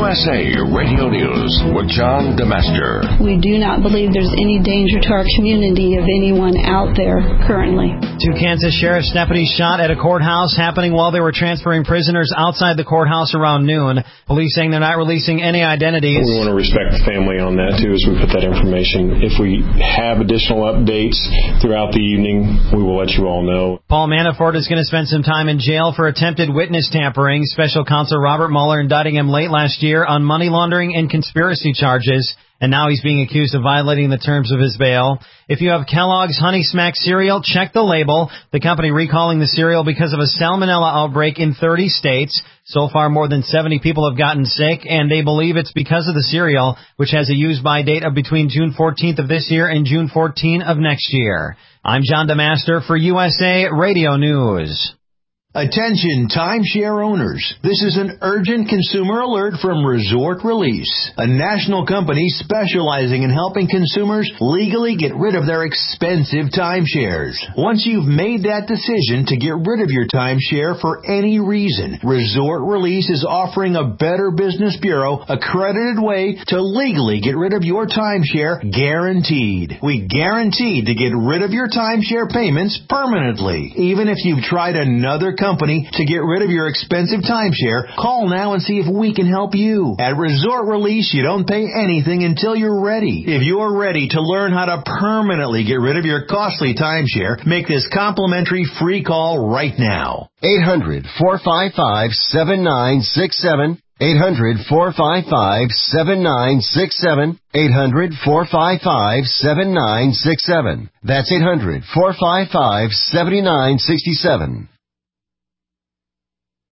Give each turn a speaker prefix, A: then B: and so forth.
A: USA Radio News with John DeMaster.
B: We do not believe there's any danger to our community of anyone out there currently.
C: 2 Kansas Sheriff's deputies shot at a courthouse happening while they were transferring prisoners outside the courthouse around noon. Police saying they're not releasing any identities.
D: We want to respect the family on that, too, as we put that information. If we have additional updates throughout the evening, we will let you all know.
C: Paul Manafort is going to spend some time in jail for attempted witness tampering. Special counsel Robert Mueller indicting him late last year on money laundering and conspiracy charges, and now he's being accused of violating the terms of his bail. If you have Kellogg's Honey Smack cereal, check the label. The company recalling the cereal because of a salmonella outbreak in 30 states. So far, more than 70 people have gotten sick, and they believe it's because of the cereal, which has a use-by date of between June 14th of this year and June 14 of next year. I'm John DeMaster for USA Radio News.
E: Attention timeshare owners. This is an urgent consumer alert from Resort Release, a national company specializing in helping consumers legally get rid of their expensive timeshares. Once you've made that decision to get rid of your timeshare for any reason, Resort Release is offering a Better Business Bureau accredited way to legally get rid of your timeshare, guaranteed. We guarantee to get rid of your timeshare payments permanently. Even if you've tried another company to get rid of your expensive timeshare, call now and see if we can help you. At Resort Release, you don't pay anything until you're ready. If you're ready to learn how to permanently get rid of your costly timeshare, make this complimentary free call right now.
F: 800-455-7967. 800-455-7967. 800-455-7967. That's 800-455-7967.